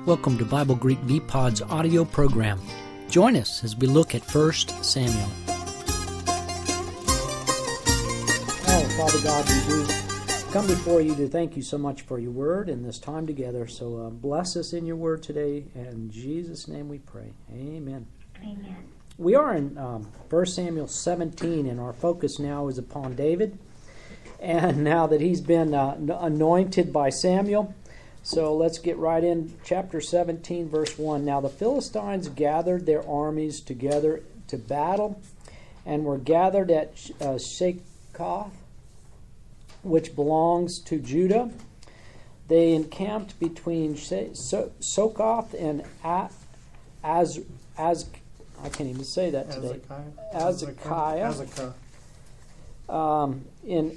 Welcome to Bible Greek VPod's audio program. Join us as we look at 1 Samuel. Oh, Father God, we do come before you to thank you so much for your word and this time together. So bless us in your word today. And in Jesus' name we pray. Amen. Amen. We are in 1 Samuel 17, and our focus now is upon David. And now that he's been anointed by Samuel, so let's get right in. Chapter 17, verse 1. Now the Philistines gathered their armies together to battle, and were gathered at Shekoth, which belongs to Judah. They encamped between Sokoth and I can't even say that today. Azekah. In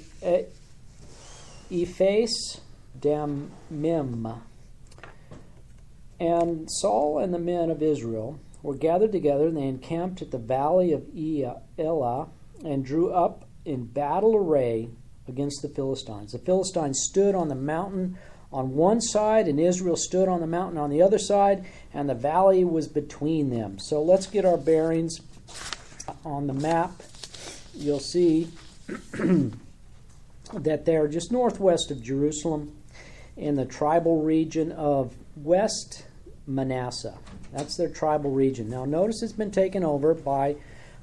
Ephes Dammim. And Saul and the men of Israel were gathered together, and they encamped at the valley of Elah, and drew up in battle array against the Philistines. The Philistines stood on the mountain on one side, and Israel stood on the mountain on the other side, and the valley was between them. So let's get our bearings on the map. You'll see that they're just northwest of Jerusalem in the tribal region of West Manasseh. That's their tribal region. Now notice it's been taken over by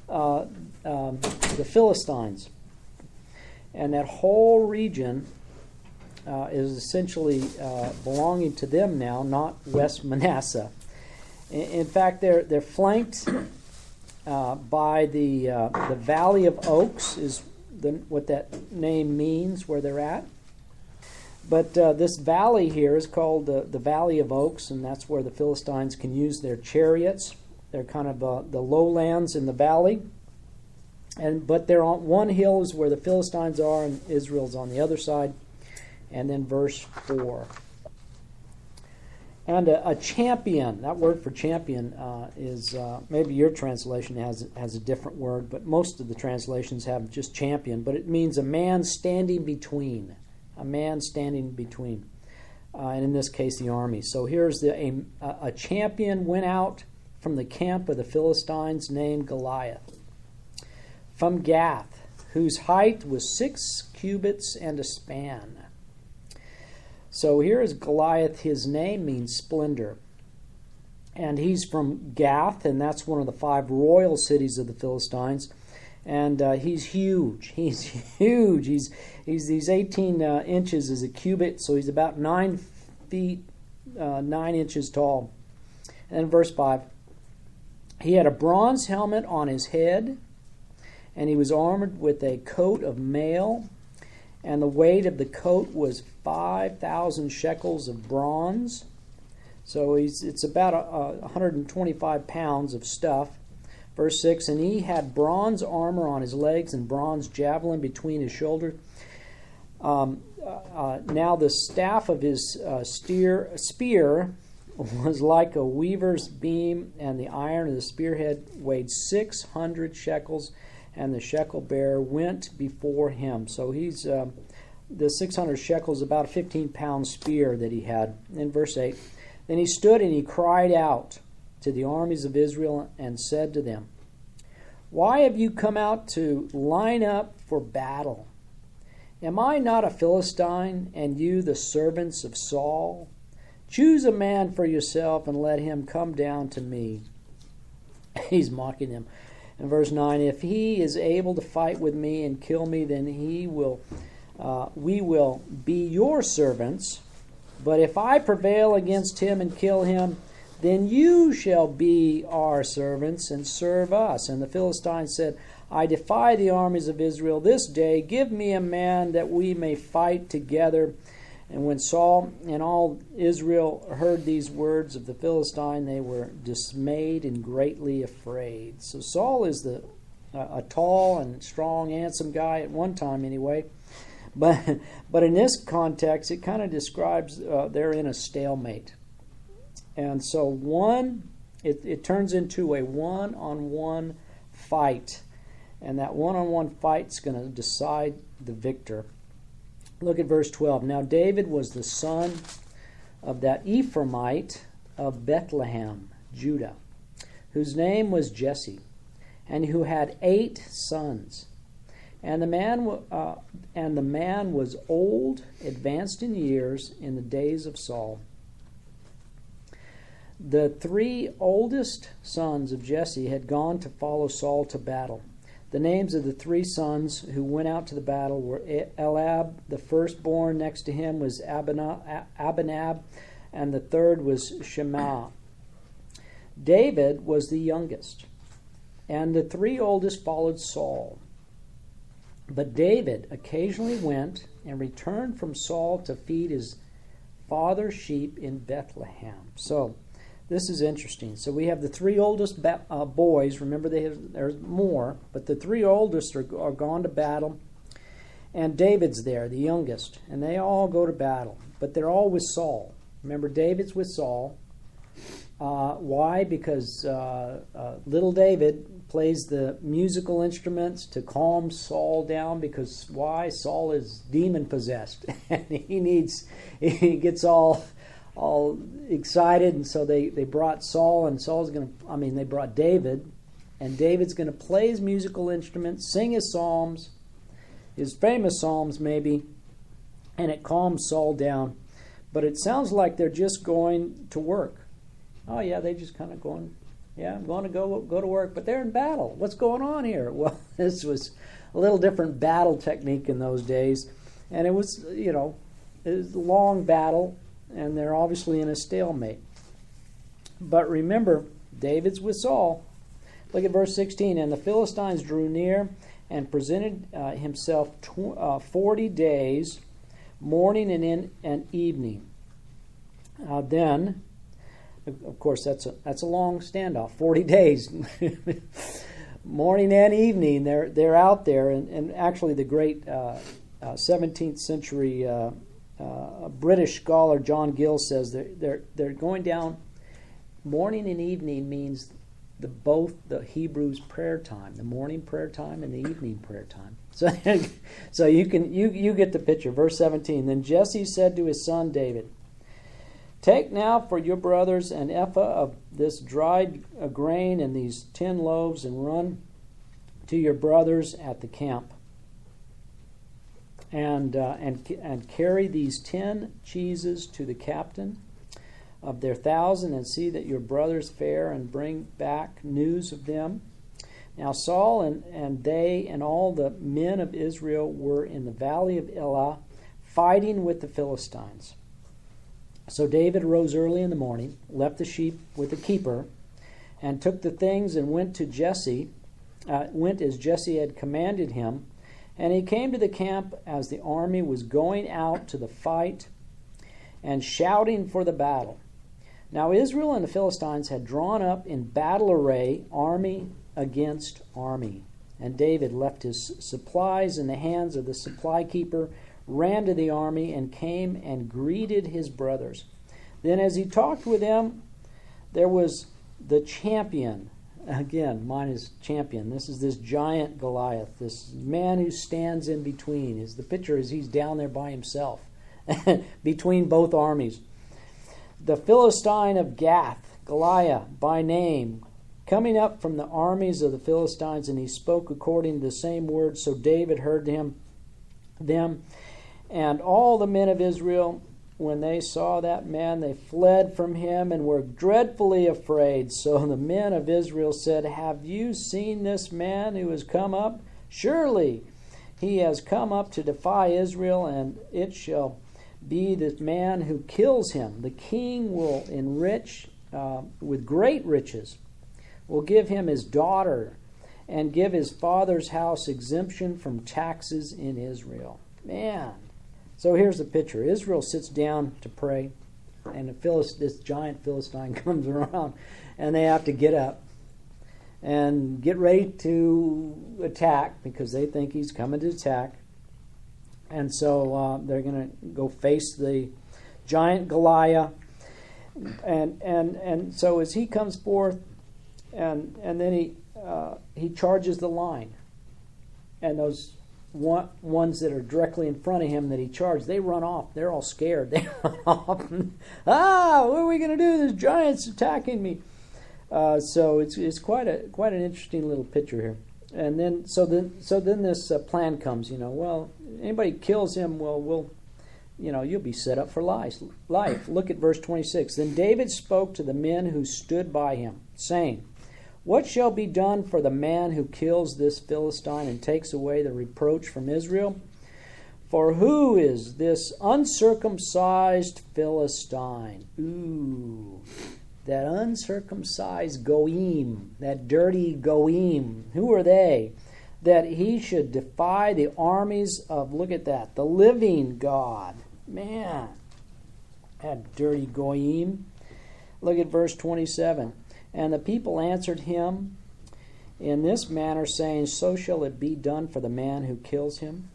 the Philistines. And that whole region is essentially belonging to them now, not West Manasseh. In fact, they're flanked by the Valley of Oaks, is what that name means, where they're at. But this valley here is called the Valley of Oaks, and that's where the Philistines can use their chariots. They're kind of the lowlands in the valley. But they're on one hill is where the Philistines are, and Israel's on the other side. And then verse 4. And a champion, that word for champion is, maybe your translation has a different word, but most of the translations have just champion, but it means a man standing between. A man standing between. And in this case, the army. So here's a champion went out from the camp of the Philistines named Goliath, from Gath, whose height was 6 cubits and a span. So here is Goliath. His name means splendor. And he's from Gath, and that's one of the 5 royal cities of the Philistines. And he's huge. He's huge. He's these 18 inches is a cubit, so he's about 9 feet, 9 inches tall. And then verse 5. He had a bronze helmet on his head, and he was armored with a coat of mail, and the weight of the coat was 5,000 shekels of bronze. So it's about 125 pounds of stuff. Verse 6, and he had bronze armor on his legs and bronze javelin between his shoulders. Now the staff of his spear was like a weaver's beam, and the iron of the spearhead weighed 600 shekels, and the shekel bearer went before him. So he's the 600 shekels, about a 15-pound spear that he had. In verse 8, then he stood and he cried out to the armies of Israel and said to them, why have you come out to line up for battle? Am I not a Philistine, and you the servants of Saul? Choose a man for yourself and let him come down to me. He's mocking them. In verse 9, if he is able to fight with me and kill me, then we will be your servants. But if I prevail against him and kill him, then you shall be our servants and serve us. And the Philistines said, I defy the armies of Israel this day. Give me a man that we may fight together. And when Saul and all Israel heard these words of the Philistine, they were dismayed and greatly afraid. So Saul is a tall and strong, handsome guy at one time anyway. But in this context, it kind of describes they're in a stalemate. And so it turns into a one-on-one fight. And that one-on-one fight's going to decide the victor. Look at verse 12. Now David was the son of that Ephraimite of Bethlehem, Judah, whose name was Jesse, and who had 8 sons. And the man was old, advanced in years, in the days of Saul. The 3 oldest sons of Jesse had gone to follow Saul to battle. The names of the 3 sons who went out to the battle were Eliab, the firstborn. Next to him was Abinab, and the third was Shema. David was the youngest, and the 3 oldest followed Saul. But David occasionally went and returned from Saul to feed his father's sheep in Bethlehem. So this is interesting. So we have the 3 oldest boys. Remember, there's more, but the 3 oldest are gone to battle. And David's there, the youngest. And they all go to battle. But they're all with Saul. Remember, David's with Saul. Why? Because little David plays the musical instruments to calm Saul down. Because why? Saul is demon possessed. And he gets all excited, and so they brought Saul, and they brought David, and David's going to play his musical instruments, sing his psalms, his famous psalms maybe, and it calms Saul down. But it sounds like they're just going to work. Oh yeah, they just kind of going, yeah, I'm going to go to work, but they're in battle. What's going on here? Well, this was a little different battle technique in those days, and it was a long battle. And they're obviously in a stalemate. But remember, David's with Saul. Look at verse 16. And the Philistines drew near and presented himself 40 days, morning and evening. Then, of course, that's a long standoff. 40 days, morning and evening. They're out there, and actually the great 17th century. A British scholar, John Gill, says they're going down. Morning and evening means both the Hebrews' prayer time, the morning prayer time and the evening prayer time. So you get the picture. Verse 17. Then Jesse said to his son David, "Take now for your brothers an ephah of this dried grain and these 10 loaves, and run to your brothers at the camp. And carry these 10 cheeses to the captain of their 1,000, and see that your brothers fare, and bring back news of them." Now Saul and they and all the men of Israel were in the valley of Elah, fighting with the Philistines. So David arose early in the morning, left the sheep with the keeper, and took the things and went as Jesse had commanded him. And he came to the camp as the army was going out to the fight and shouting for the battle. Now Israel and the Philistines had drawn up in battle array, army against army. And David left his supplies in the hands of the supply keeper, ran to the army, and came and greeted his brothers. Then as he talked with them, there was the champion. Again, mine is champion. This is this giant Goliath, this man who stands in between. The picture is he's down there by himself, between both armies. The Philistine of Gath, Goliath by name, coming up from the armies of the Philistines, and he spoke according to the same words. So David heard them, and all the men of Israel, when they saw that man, they fled from him and were dreadfully afraid. So the men of Israel said, "Have you seen this man who has come up? Surely he has come up to defy Israel, and it shall be the man who kills him. The king will enrich with great riches, will give him his daughter, and give his father's house exemption from taxes in Israel." Man. So here's the picture. Israel sits down to pray, and this giant Philistine comes around, and they have to get up and get ready to attack because they think he's coming to attack. And so they're going to go face the giant Goliath. And so as he comes forth, and then he charges the line, and those ones that are directly in front of him that he charged, they run off. They're all scared. They run off. What are we going to do? This giant's attacking me. So it's quite an interesting little picture here. And then so then this plan comes. Well, anybody kills him, well, you'll be set up for life. Look at verse 26. Then David spoke to the men who stood by him, saying, "What shall be done for the man who kills this Philistine and takes away the reproach from Israel? For who is this uncircumcised Philistine?" Ooh, that uncircumcised goyim, that dirty goyim. Who are they? That he should defy the armies of, look at that, the living God. Man, that dirty goyim. Look at verse 27. And the people answered him in this manner, saying, "So shall it be done for the man who kills him."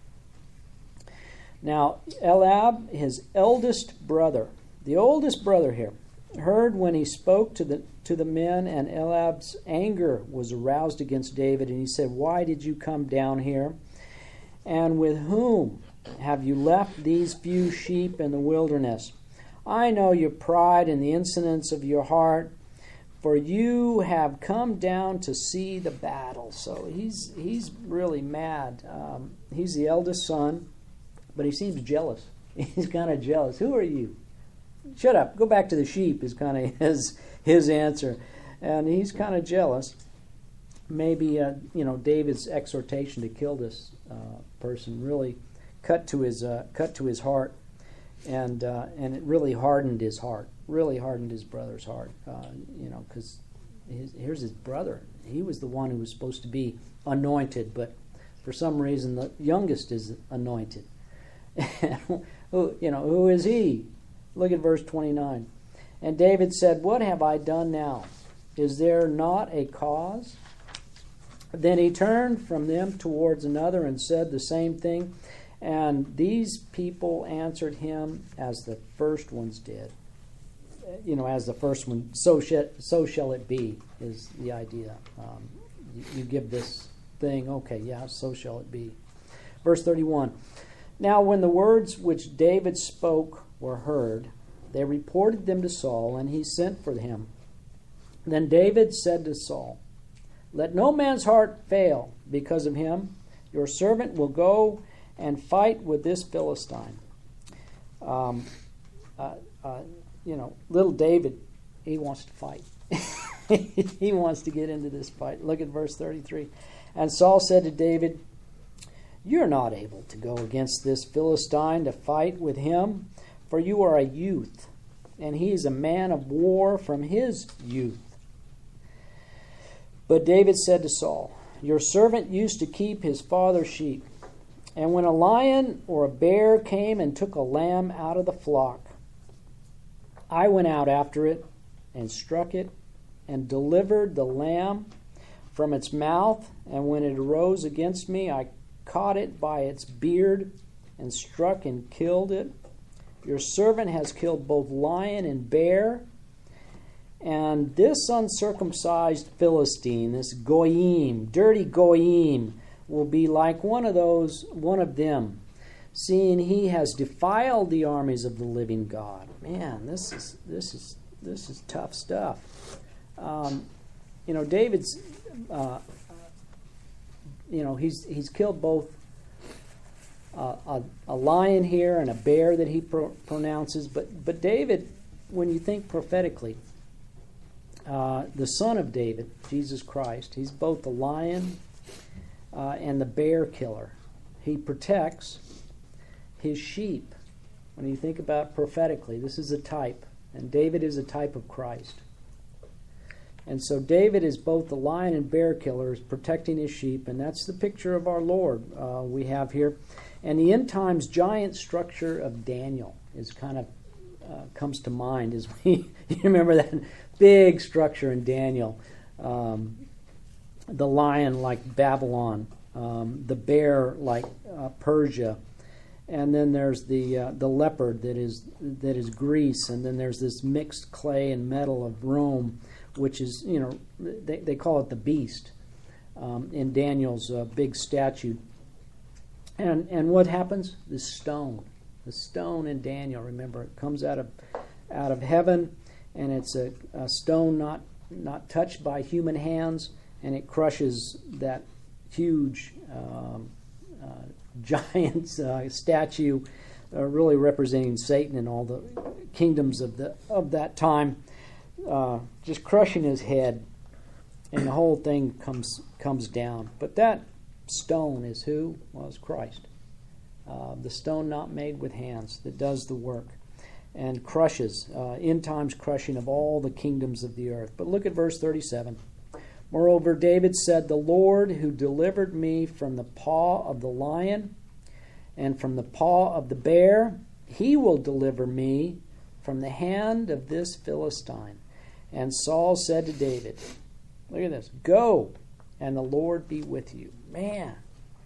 Now, Eliab, his eldest brother, the oldest brother here, heard when he spoke to the men, and Eliab's anger was aroused against David, and he said, "Why did you come down here? And with whom have you left these few sheep in the wilderness? I know your pride and the insolence of your heart, for you have come down to see the battle." So he's really mad. He's the eldest son, but he seems jealous. He's kind of jealous. "Who are you? Shut up. Go back to the sheep," is kind of his answer. And he's kind of jealous. Maybe David's exhortation to kill this person really cut to his heart, and it really hardened his heart. Really hardened his brother's heart. Because here's his brother. He was the one who was supposed to be anointed, but for some reason the youngest is anointed. Who is he? Look at verse 29. And David said, "What have I done now? Is there not a cause?" Then he turned from them towards another and said the same thing. And these people answered him as the first ones did. As the first one, so shall it be, is the idea. You give this thing, okay, yeah, so shall it be. Verse 31. Now when the words which David spoke were heard, they reported them to Saul, and he sent for him. Then David said to Saul, "Let no man's heart fail because of him. Your servant will go and fight with this Philistine." Little David, he wants to fight. He wants to get into this fight. Look at verse 33. And Saul said to David, "You're not able to go against this Philistine to fight with him, for you are a youth, and he is a man of war from his youth." But David said to Saul, "Your servant used to keep his father's sheep, and when a lion or a bear came and took a lamb out of the flock, I went out after it and struck it and delivered the lamb from its mouth, and when it arose against me, I caught it by its beard and struck and killed it. Your servant has killed both lion and bear, and this uncircumcised Philistine, this goyim, dirty goyim, will be like one of them, seeing he has defiled the armies of the living God." Man, this is tough stuff. David's, he's killed both a lion here and a bear that he pronounces. But David, when you think prophetically, the Son of David, Jesus Christ, he's both the lion and the bear killer. He protects his sheep. When you think about prophetically, this is a type, and David is a type of Christ. And so David is both the lion and bear killer, is protecting his sheep, and that's the picture of our Lord we have here. And the end times giant structure of Daniel is kind of comes to mind as you remember that big structure in Daniel. The lion like Babylon, the bear like Persia, and then there's the leopard that is Greece, and then there's this mixed clay and metal of Rome, which is they call it the beast in Daniel's big statue. And what happens? The stone in Daniel, remember, it comes out of heaven, and it's a stone not touched by human hands, and it crushes that huge giant statue, really representing Satan and all the kingdoms of that time, just crushing his head, and the whole thing comes down. But that stone is who? Well, it's Christ. The stone not made with hands that does the work and crushes, end times crushing of all the kingdoms of the earth. But look at verse 37. Moreover, David said, "The Lord who delivered me from the paw of the lion and from the paw of the bear, he will deliver me from the hand of this Philistine." And Saul said to David, look at this, "Go, and the Lord be with you." Man,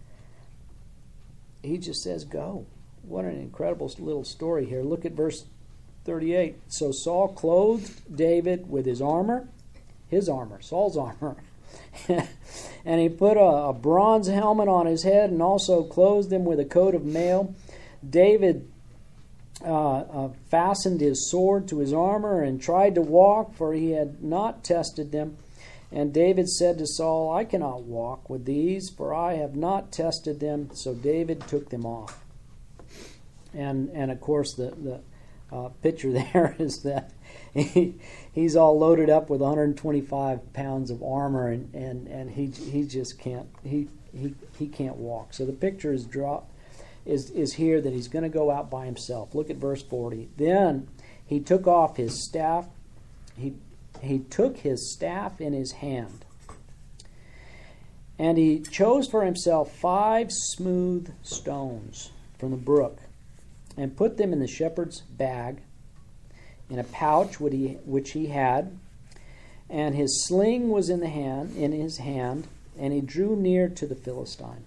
he just says go. What an incredible little story here. Look at verse 38. So Saul clothed David with his armor, Saul's armor, and he put a bronze helmet on his head and also clothed him with a coat of mail. David fastened his sword to his armor and tried to walk, for he had not tested them. And David said to Saul, "I cannot walk with these, for I have not tested them." So David took them off. And of course the picture there is that he's all loaded up with 125 pounds of armor, and he just can't he can't walk. So the picture is here that he's going to go out by himself. Look at verse 40. Then he took off his staff. He took his staff in his hand, and he chose for himself 5 smooth stones from the brook, and put them in the shepherd's bag, in a pouch which he had, and his sling was in his hand, and he drew near to the Philistine.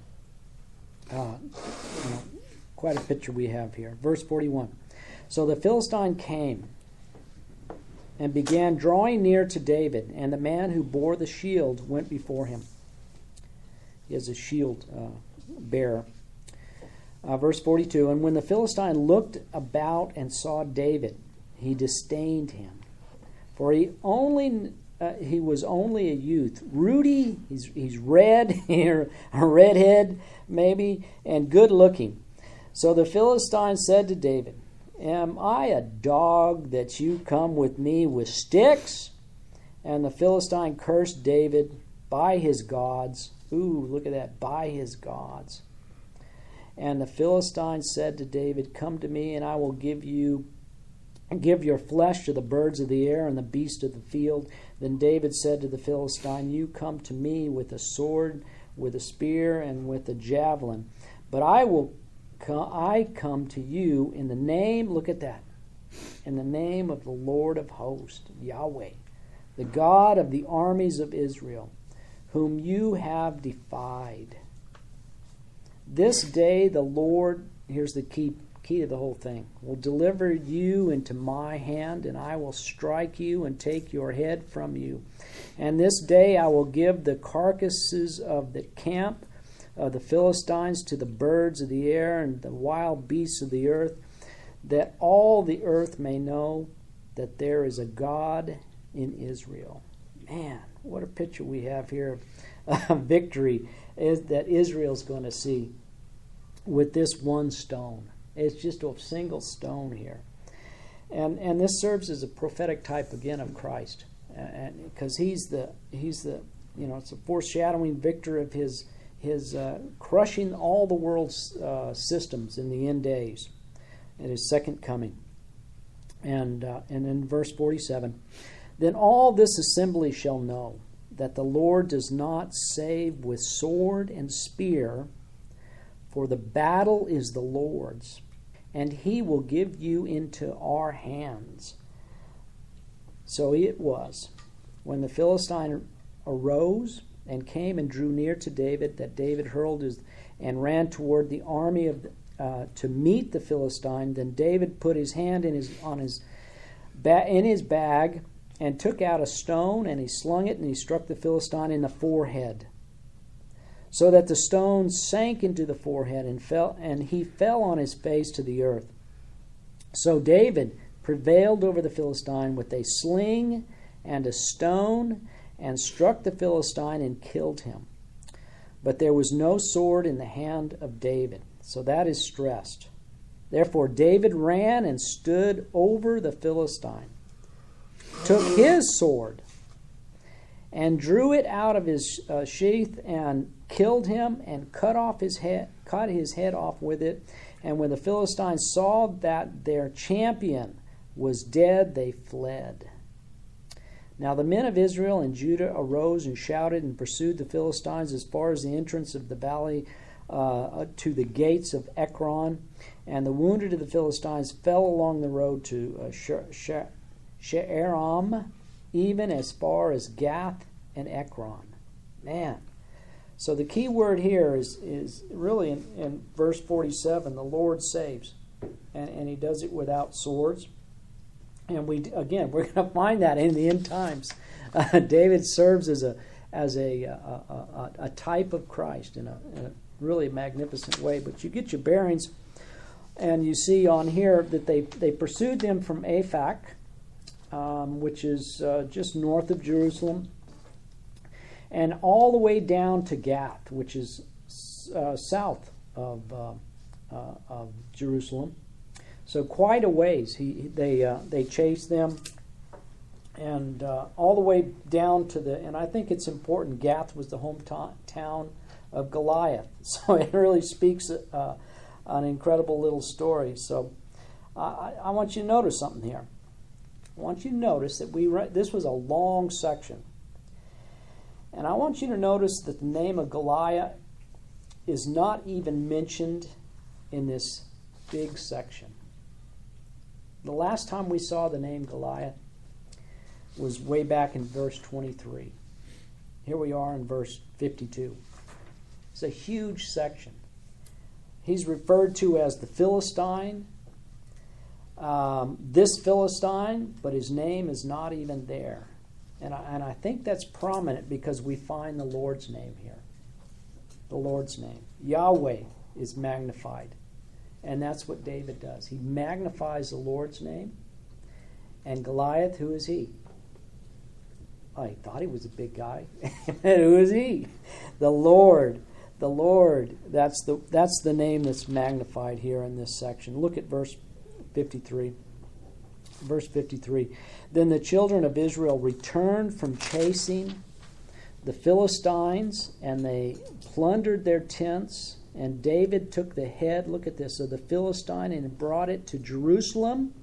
Quite a picture we have here. Verse 41. So the Philistine came and began drawing near to David, and the man who bore the shield went before him. He has a shield bearer. Verse 42, and when the Philistine looked about and saw David, he disdained him, for he was only a youth, ruddy, he's red, a redhead maybe, and good looking. So the Philistine said to David, "Am I a dog that you come with me with sticks?" And the Philistine cursed David by his gods. Ooh, look at that, by his gods. And the Philistine said to David, "Come to me, and I will give your flesh to the birds of the air and the beasts of the field." Then David said to the Philistine, "You come to me with a sword, with a spear, and with a javelin, but I come to you in the name," look at that, "in the name of the Lord of hosts, Yahweh, the God of the armies of Israel, whom you have defied. This day the Lord," here's the key to the whole thing, "will deliver you into my hand, and I will strike you and take your head from you. And this day I will give the carcasses of the camp of the Philistines to the birds of the air and the wild beasts of the earth, that all the earth may know that there is a God in Israel." Man, what a picture we have here of victory is that Israel's going to see with this one stone. It's just a single stone here. And this serves as a prophetic type again of Christ. And because he's the it's a foreshadowing victory of his crushing all the world's systems in the end days at his second coming. And in verse 47, "Then all this assembly shall know that the Lord does not save with sword and spear, for the battle is the Lord's, and he will give you into our hands." So it was, when the Philistine arose and came and drew near to David, that David hurled and ran toward the army to meet the Philistine. Then David put his hand in his bag and took out a stone, and he slung it, and he struck the Philistine in the forehead, so that the stone sank into the forehead and he fell on his face to the earth. So David prevailed over the Philistine with a sling and a stone, and struck the Philistine and killed him. But there was no sword in the hand of David. So that is stressed. Therefore David ran and stood over the Philistine, took his sword, and drew it out of his sheath, and killed him, and cut his head off with it. And when the Philistines saw that their champion was dead, they fled. Now the men of Israel and Judah arose and shouted and pursued the Philistines as far as the entrance of the valley to the gates of Ekron. And the wounded of the Philistines fell along the road to She'aram, even as far as Gath and Ekron. Man. So the key word here is really in verse 47, the Lord saves. And he does it without swords. And we're going to find that in the end times. David serves as a type of Christ in a really magnificent way. But you get your bearings, and you see on here that they pursued them from Aphek, which is just north of Jerusalem, and all the way down to Gath, which is south of Jerusalem. So quite a ways. They chased them, and all the way down to and I think it's important, Gath was the hometown of Goliath. So it really speaks an incredible little story. So I want you to notice something here. I want you to notice that this was a long section. And I want you to notice that the name of Goliath is not even mentioned in this big section. The last time we saw the name Goliath was way back in verse 23. Here we are in verse 52. It's a huge section. He's referred to as the Philistine, this Philistine, but his name is not even there. And I think that's prominent because we find the Lord's name here. The Lord's name. Yahweh is magnified. And that's what David does. He magnifies the Lord's name. And Goliath, who is he? Oh, he thought he was a big guy. Who is he? The Lord. The Lord. That's the name that's magnified here in this section. Look at verse 53. Verse 53. Then the children of Israel returned from chasing the Philistines, and they plundered their tents. And David took the head, look at this, of the Philistine and brought it to Jerusalem.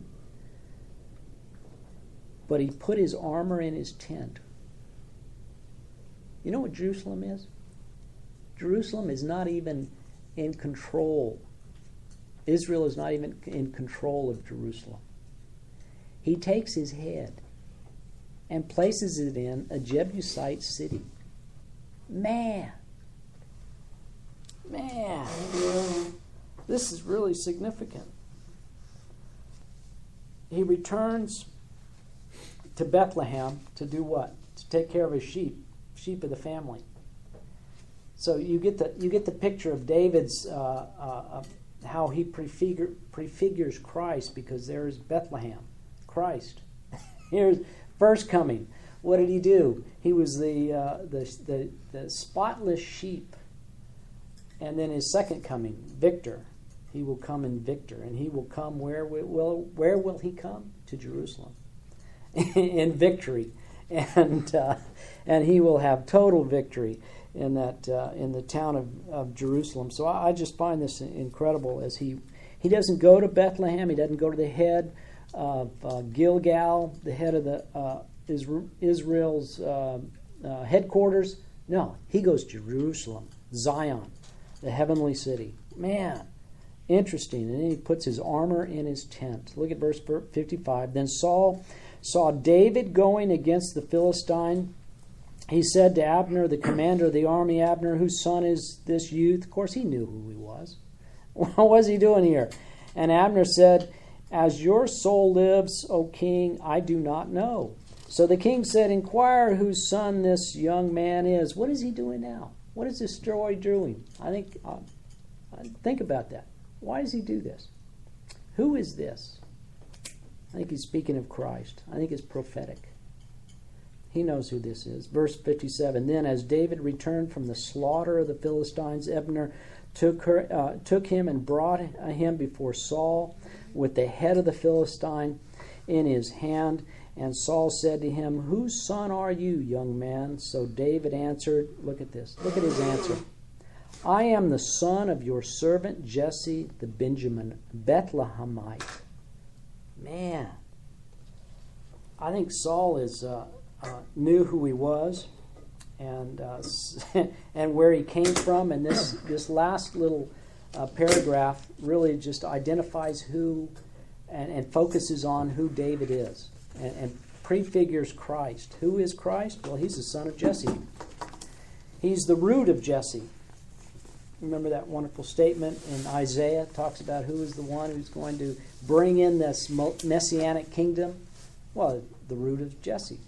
But he put his armor in his tent. You know what Jerusalem is? Jerusalem is not even in control. Israel is not even in control of Jerusalem. He takes his head and places it in a Jebusite city. Man, this is really significant. He returns to Bethlehem to do what? To take care of his sheep of the family. So you get the picture of David's how he prefigures Christ, because there is Bethlehem, Christ. Here's first coming. What did he do? He was the spotless sheep. And then his second coming, victor. He will come in victor, and he will come where will he come? To Jerusalem, in victory, and he will have total victory in that in the town of Jerusalem. So I just find this incredible. As he doesn't go to Bethlehem, he doesn't go to the head of Gilgal, the head of the Israel's headquarters. No, he goes to Jerusalem, Zion, the heavenly city. Man, interesting. And then he puts his armor in his tent. Look at verse 55. Then Saul saw David going against the Philistine. He said to Abner, the commander of the army, Abner, whose son is this youth? Of course, he knew who he was. What was he doing here? And Abner said, as your soul lives, O king, I do not know. So the king said, inquire whose son this young man is. What is he doing now? What is this story doing? Think about that. Why does he do this? Who is this? I think he's speaking of Christ. I think it's prophetic. He knows who this is. Verse 57, then as David returned from the slaughter of the Philistines, Abner took him and brought him before Saul with the head of the Philistine in his hand. And Saul said to him, whose son are you, young man? So David answered, look at this. Look at his answer. I am the son of your servant Jesse the Benjamin, Bethlehemite. Man, I think Saul knew who he was and and where he came from. And this last little paragraph really just identifies who and focuses on who David is and prefigures Christ. Who is Christ? Well, he's the son of Jesse. He's the root of Jesse. Remember that wonderful statement in Isaiah? It talks about who is the one who's going to bring in this messianic kingdom. Well, the root of Jesse.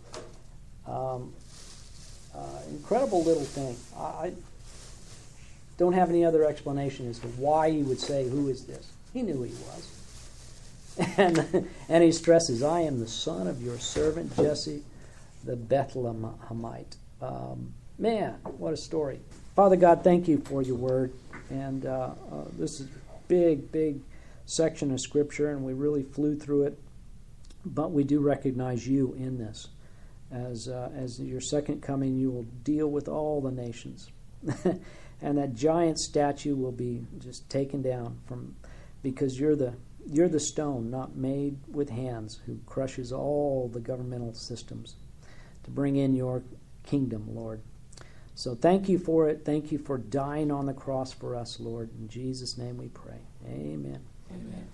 Incredible little thing. I don't have any other explanation as to why he would say, who is this? He knew who he was. And he stresses, I am the son of your servant Jesse, the Bethlehemite. Man, what a story. Father God, thank you for your word. And this is a big, big section of Scripture, and we really flew through it. But we do recognize you in this. As your second coming, you will deal with all the nations. And that giant statue will be just taken down because you're the stone not made with hands who crushes all the governmental systems to bring in your kingdom, Lord. So thank you for it. Thank you for dying on the cross for us, Lord. In Jesus' name we pray. Amen. Amen.